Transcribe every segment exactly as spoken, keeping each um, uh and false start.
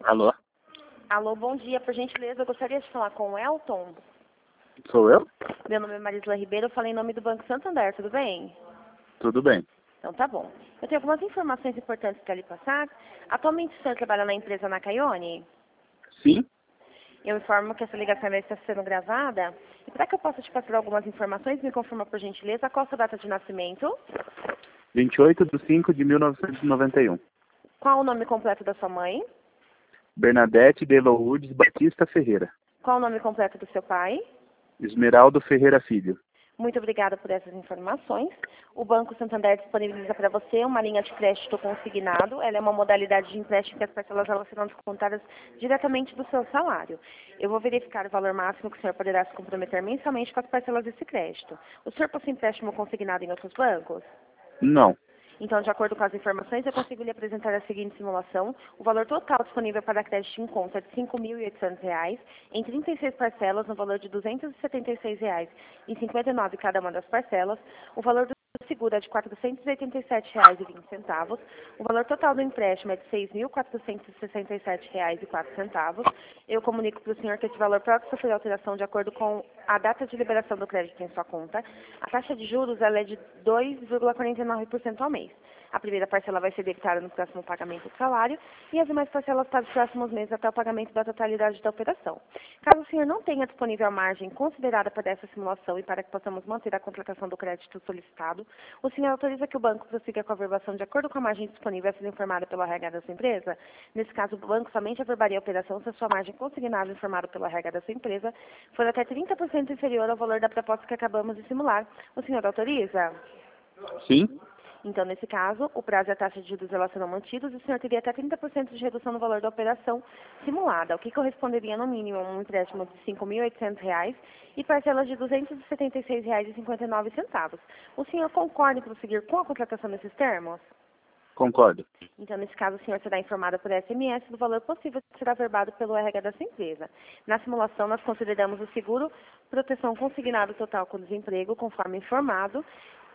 Alô? Alô, bom dia. Por gentileza, eu gostaria de falar com o Elton. Sou eu? Meu nome é Marisla Ribeiro, eu falei em nome do Banco Santander, tudo bem? Tudo bem. Então tá bom. Eu tenho algumas informações importantes para lhe passar. Atualmente o senhor trabalha na empresa Nakayone? Sim? Eu informo que essa ligação vai estar sendo gravada. E para que eu possa te passar algumas informações, me confirma por gentileza qual a sua data de nascimento, vinte e oito de cinco de mil novecentos e noventa e um. qual o nome completo da sua mãe, Bernadette de Lourdes Batista Ferreira. qual o nome completo do seu pai. Esmeraldo Ferreira Filho. Muito obrigada por essas informações. O Banco Santander disponibiliza para você uma linha de crédito consignado. Ela é uma modalidade de empréstimo que as parcelas elas serão descontadas diretamente do seu salário. Eu vou verificar o valor máximo que o senhor poderá se comprometer mensalmente com as parcelas desse crédito. O senhor possui empréstimo consignado em outros bancos? Não. Então, de acordo com as informações, eu consigo lhe apresentar a seguinte simulação. O valor total disponível para crédito em conta é de cinco mil e oitocentos reais, em trinta e seis parcelas, no valor de duzentos e setenta e seis reais e cinquenta e nove cada uma das parcelas. O valor do seguro é de quatrocentos e oitenta e sete reais e vinte centavos. O valor total do empréstimo é de seis mil quatrocentos e sessenta e sete reais e quatro centavos. Eu comunico para o senhor que esse valor pode sofrer alteração de acordo com a data de liberação do crédito em sua conta. A taxa de juros ela é de dois vírgula quarenta e nove por cento ao mês. A primeira parcela vai ser debitada no próximo pagamento do salário e as demais parcelas para os próximos meses até o pagamento da totalidade da operação. Caso o senhor não tenha disponível a margem considerada para essa simulação e para que possamos manter a contratação do crédito solicitado, o senhor autoriza que o banco prossiga com a averbação de acordo com a margem disponível a ser informada pelo R H da sua empresa? Nesse caso, o banco somente averbaria a operação se a sua margem consignada informada pelo R H da sua empresa for até trinta por cento inferior ao valor da proposta que acabamos de simular. O senhor autoriza? Sim? Então, nesse caso, o prazo e a taxa de juros elas serão mantidos e o senhor teria até trinta por cento de redução no valor da operação simulada, o que corresponderia, no mínimo, a um empréstimo de cinco mil e oitocentos reais e parcelas de duzentos e setenta e seis reais e cinquenta e nove centavos. O senhor concorda em prosseguir com a contratação desses termos? Concordo. Então, nesse caso, o senhor será informado por S M S do valor possível de ser averbado pelo R H da sua empresa. Na simulação, nós consideramos o seguro proteção consignado total com desemprego, conforme informado.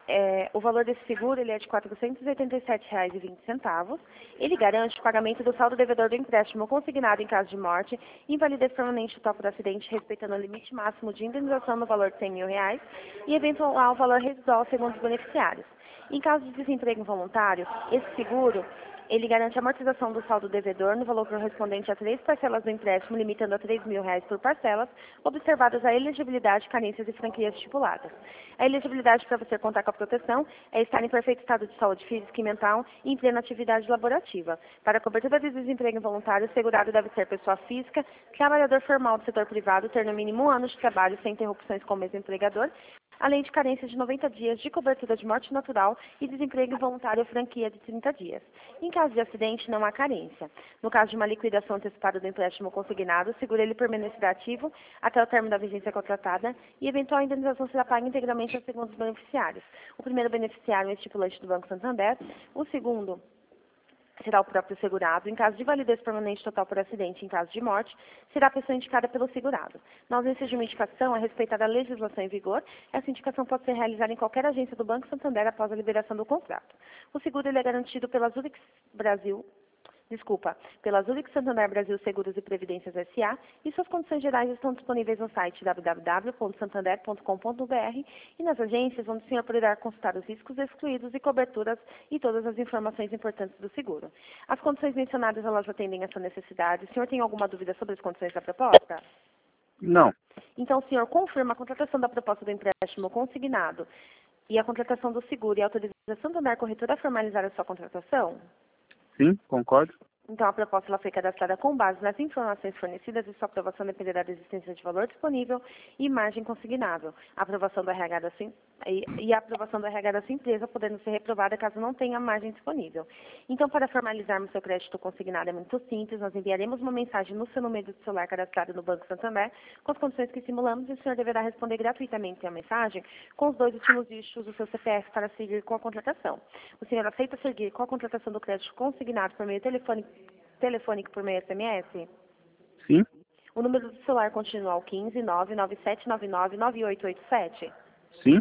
É, o valor desse seguro ele é de quatrocentos e oitenta e sete reais e vinte centavos. Ele garante o pagamento do saldo devedor do empréstimo consignado em caso de morte, invalidez permanente total por acidente, respeitando o limite máximo de indenização no valor de cem mil reais e eventual valor residual segundo os beneficiários. Em caso de desemprego involuntário, esse seguro ele garante a amortização do saldo devedor no valor correspondente a três parcelas do empréstimo, limitando a três mil reais por parcelas, observadas a elegibilidade, carências e franquias estipuladas. A elegibilidade para você contar com a proteção é estar em perfeito estado de saúde física e mental e em plena atividade laborativa. Para a cobertura de desemprego involuntário, o segurado deve ser pessoa física, trabalhador formal do setor privado, ter no mínimo um ano de trabalho sem interrupções com o mesmo empregador, além de carência de noventa dias de cobertura de morte natural e desemprego involuntário franquia de trinta dias. Em caso de acidente, não há carência. No caso de uma liquidação antecipada do empréstimo consignado, o seguro ele permanecerá ativo até o término da vigência contratada e eventual indenização será paga integralmente aos segundos beneficiários. O primeiro beneficiário é o estipulante do Banco Santander, o segundo será o próprio segurado. Em caso de validez permanente total por acidente, em caso de morte, será a pessoa indicada pelo segurado. Na ausência de uma indicação, é respeitada a legislação em vigor. Essa indicação pode ser realizada em qualquer agência do Banco Santander após a liberação do contrato. O seguro ele é garantido pela Zurich Brasil, desculpa, pela Zurich Santander Brasil Seguros e Previdências S A e suas condições gerais estão disponíveis no site w w w ponto santander ponto com ponto b r e nas agências onde o senhor poderá consultar os riscos excluídos e coberturas e todas as informações importantes do seguro. As condições mencionadas, elas atendem a sua necessidade. O senhor tem alguma dúvida sobre as condições da proposta? Não. Então, o senhor confirma a contratação da proposta do empréstimo consignado e a contratação do seguro e a autorização da corretora a formalizar a sua contratação? Sim, concordo. Então, a proposta ela foi cadastrada com base nas informações fornecidas e sua aprovação dependerá da existência de valor disponível e margem consignável. A aprovação do R H da sua, e, e a aprovação do R H da sua empresa podendo ser reprovada caso não tenha margem disponível. Então, para formalizarmos seu crédito consignado é muito simples. Nós enviaremos uma mensagem no seu número de celular cadastrado no Banco Santander com as condições que simulamos e o senhor deverá responder gratuitamente a mensagem com os dois últimos dígitos do seu C P F para seguir com a contratação. O senhor aceita seguir com a contratação do crédito consignado por meio telefônico telefônico por meio S M S? Sim? O número do celular continua ao quinze, nove nove sete nove nove, nove oito oito sete? Sim?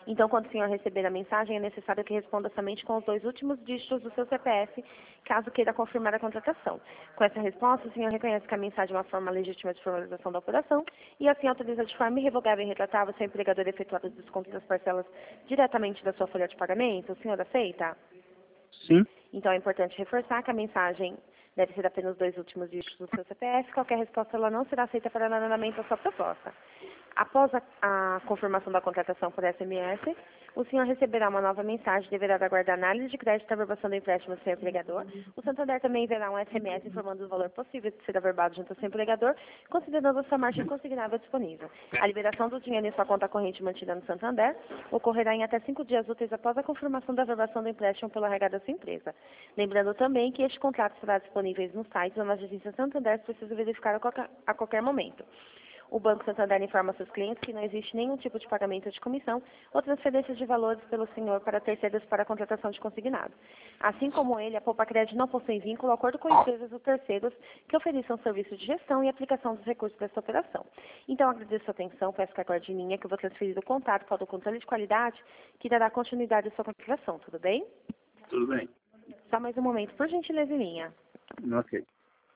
Então, quando o senhor receber a mensagem, é necessário que responda somente com os dois últimos dígitos do seu C P F, caso queira confirmar a contratação. Com essa resposta, o senhor reconhece que a mensagem é uma forma legítima de formalização da operação e assim autoriza de forma irrevogável e irretratável seu empregador efetuar os descontos das parcelas diretamente da sua folha de pagamento. O senhor aceita? Sim. Então, é importante reforçar que a mensagem deve ser apenas os dois últimos dígitos do seu C P F. Qualquer resposta ela não será aceita para anonamento da sua proposta. Após a, a confirmação da contratação por S M S, o senhor receberá uma nova mensagem e deverá aguardar análise de crédito e averbação do empréstimo do seu empregador. O Santander também enviará um S M S informando do valor possível de ser averbado junto ao seu empregador, considerando a sua margem consignável disponível. A liberação do dinheiro em sua conta corrente mantida no Santander ocorrerá em até cinco dias úteis após a confirmação da averbação do empréstimo pelo R H da sua empresa. Lembrando também que este contrato será disponível no site ou nas agências Santander, se precisa verificar a qualquer, a qualquer momento. O Banco Santander informa seus clientes que não existe nenhum tipo de pagamento de comissão ou transferência de valores pelo senhor para terceiros para a contratação de consignado. Assim como ele, a Poupa Crédito não possui vínculo ou acordo com empresas ou terceiros que ofereçam serviço de gestão e aplicação dos recursos dessa operação. Então, agradeço a atenção, peço que aguarde em linha que eu vou transferir o contato para o controle de qualidade que dará continuidade à sua contratação, tudo bem? Tudo bem. Só mais um momento, por gentileza, em linha. Ok.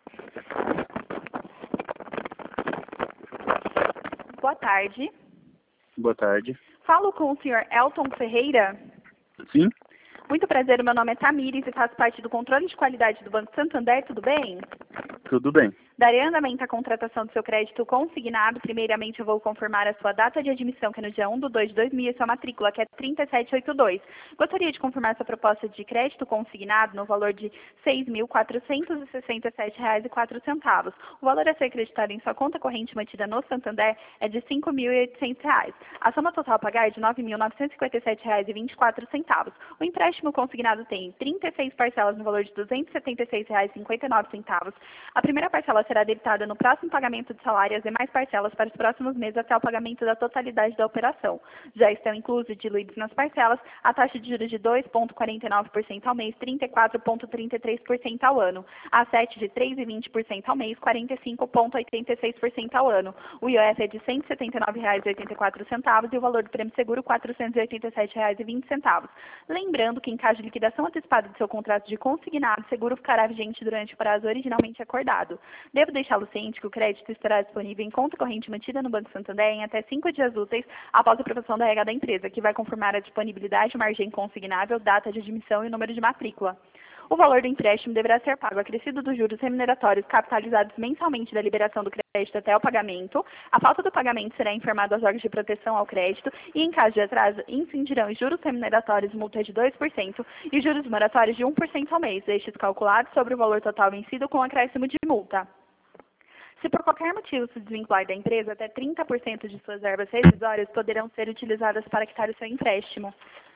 Boa tarde. Boa tarde. Falo com o senhor Elton Ferreira. Sim. Muito prazer, meu nome é Tamires e faço parte do controle de qualidade do Banco Santander, tudo bem? Tudo bem. Darei andamento à contratação do seu crédito consignado. Primeiramente, eu vou confirmar a sua data de admissão, que é no dia um de dois de dois mil, e sua matrícula, que é trinta e sete oitenta e dois. Gostaria de confirmar sua proposta de crédito consignado no valor de seis mil quatrocentos e sessenta e sete reais e quatro centavos. O valor a ser acreditado em sua conta corrente mantida no Santander é de cinco mil e oitocentos reais. A soma total a pagar é de nove mil novecentos e cinquenta e sete reais e vinte e quatro centavos. O empréstimo consignado tem trinta e seis parcelas no valor de duzentos e setenta e seis reais e cinquenta e nove centavos. A primeira parcela será debitada no próximo pagamento de salário e as demais parcelas para os próximos meses até o pagamento da totalidade da operação. Já estão inclusos e diluídos nas parcelas a taxa de juros de dois vírgula quarenta e nove por cento ao mês, trinta e quatro vírgula trinta e três por cento ao ano, a sete de três vírgula vinte por cento ao mês, quarenta e cinco vírgula oitenta e seis por cento ao ano. O I O F é de cento e setenta e nove reais e oitenta e quatro centavos e o valor do prêmio seguro quatrocentos e oitenta e sete reais e vinte centavos. Lembrando que em caso de liquidação antecipada do seu contrato de consignado, o seguro ficará vigente durante o prazo originalmente acordado. Devo deixá-lo ciente que o crédito estará disponível em conta corrente mantida no Banco Santander em até cinco dias úteis após a aprovação da regra da empresa, que vai confirmar a disponibilidade, margem consignável, data de admissão e número de matrícula. O valor do empréstimo deverá ser pago acrescido dos juros remuneratórios capitalizados mensalmente da liberação do crédito até o pagamento. A falta do pagamento será informado aos órgãos de proteção ao crédito e, em caso de atraso, incidirão os juros remuneratórios multa de dois por cento e juros moratórios de um por cento ao mês, estes calculados sobre o valor total vencido com acréscimo de multa. Se por qualquer motivo se desvincular da empresa, até trinta por cento de suas verbas rescisórias poderão ser utilizadas para quitar o seu empréstimo.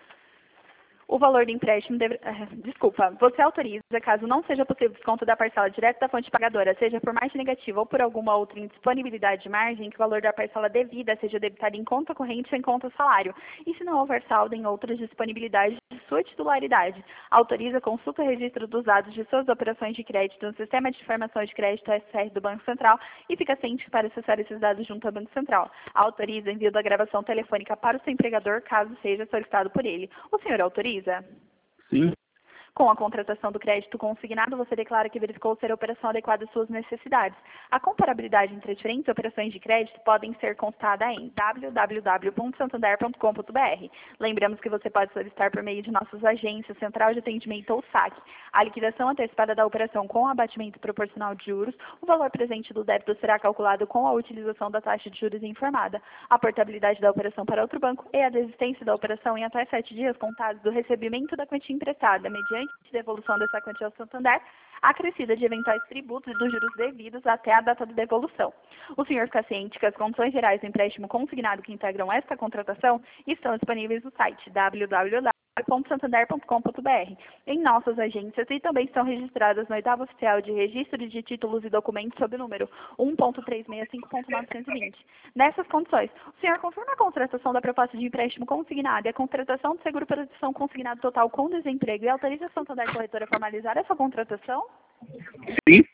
O valor do empréstimo deve... Desculpa, você autoriza, caso não seja possível desconto da parcela direto da fonte pagadora, seja por margem negativa ou por alguma outra indisponibilidade de margem, que o valor da parcela devida seja debitado em conta corrente ou em conta salário, e se não houver saldo em outras disponibilidades de sua titularidade. Autoriza, consulta o registro dos dados de suas operações de crédito no Sistema de Informação de Crédito S R do Banco Central e fica ciente para acessar esses dados junto ao Banco Central. Autoriza envio da gravação telefônica para o seu empregador, caso seja solicitado por ele. O senhor autoriza? Sim. Com a contratação do crédito consignado, você declara que verificou ser a operação adequada às suas necessidades. A comparabilidade entre diferentes operações de crédito podem ser constada em w w w ponto santander ponto com ponto b r. Lembramos que você pode solicitar por meio de nossas agências, Central de Atendimento ou S A C. A liquidação antecipada da operação com abatimento proporcional de juros, o valor presente do débito será calculado com a utilização da taxa de juros informada. A portabilidade da operação para outro banco e a desistência da operação em até sete dias contados do recebimento da quantia emprestada, mediante de devolução dessa quantia ao Santander, acrescida de eventuais tributos e dos juros devidos até a data de devolução. O senhor fica ciente que as condições gerais do empréstimo consignado que integram esta contratação estão disponíveis no site w w w ponto santander ponto com ponto b r, em nossas agências e também estão registradas no oitavo oficial de registro de títulos e documentos sob o número um ponto trezentos e sessenta e cinco ponto novecentos e vinte. Nessas condições, o senhor confirma a contratação da proposta de empréstimo consignado e a contratação do seguro proteção consignado total com desemprego e autoriza a Santander Corretora a formalizar essa contratação? Sim.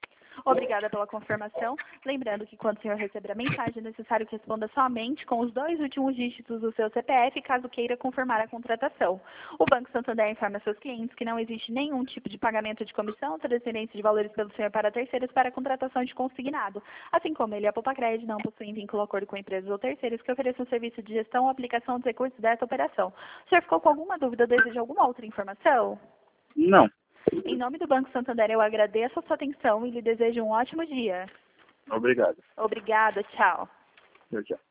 Obrigada pela confirmação. Lembrando que quando o senhor receber a mensagem, é necessário que responda somente com os dois últimos dígitos do seu C P F, caso queira confirmar a contratação. O Banco Santander informa seus clientes que não existe nenhum tipo de pagamento de comissão, transferência de valores pelo senhor para terceiros para a contratação de consignado. Assim como ele e a Popacred não possuem vínculo ou acordo com empresas ou terceiros que ofereçam serviço de gestão ou aplicação dos recursos dessa operação. O senhor ficou com alguma dúvida ou deseja alguma outra informação? Não. Em nome do Banco Santander, eu agradeço a sua atenção e lhe desejo um ótimo dia. Obrigado. Obrigada, tchau. Tchau, tchau.